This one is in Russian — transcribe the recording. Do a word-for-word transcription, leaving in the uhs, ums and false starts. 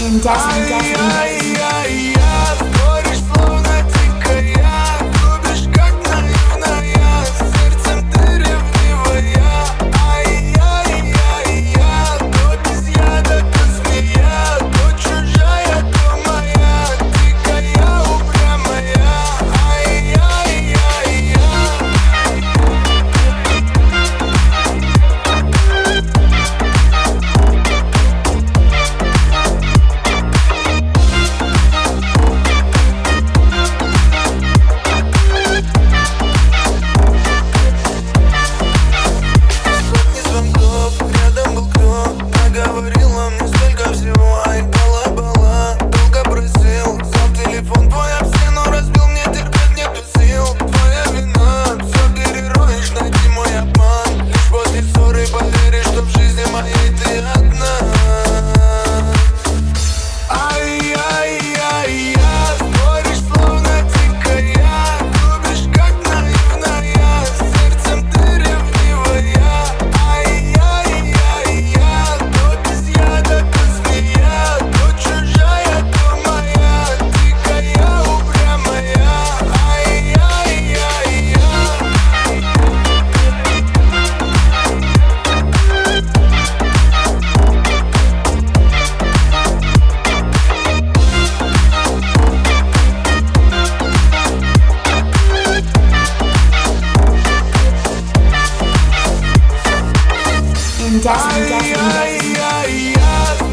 Ай-яй-яй, говоришь словно дикая, любишь как наивная, сердцем ты ревнивая. Ай-яй-яй, то без яда, то змея, то чужая, то моя, дикая, упрямая. Ай-яй-яй. Сотни звонков, рядом был кто? Наговорила мне столько всего, ай, бала-бала. Долго просил, взял телефон твой об стену, разбил, мне терпеть нету сил. Твоя вина, все перероешь, найди мой обман. Лишь после ссоры поверишь, что в жизни моей ты одна. Ай-яй-яй, говоришь словно дикая, любишь как наивная, сердцем ты ревнивая. Ай-яй-яй, то без яда, то змея, то чужая, то моя, дикая, упрямая. Ай-яй-яй. Indefinite. Ай-яй-яй.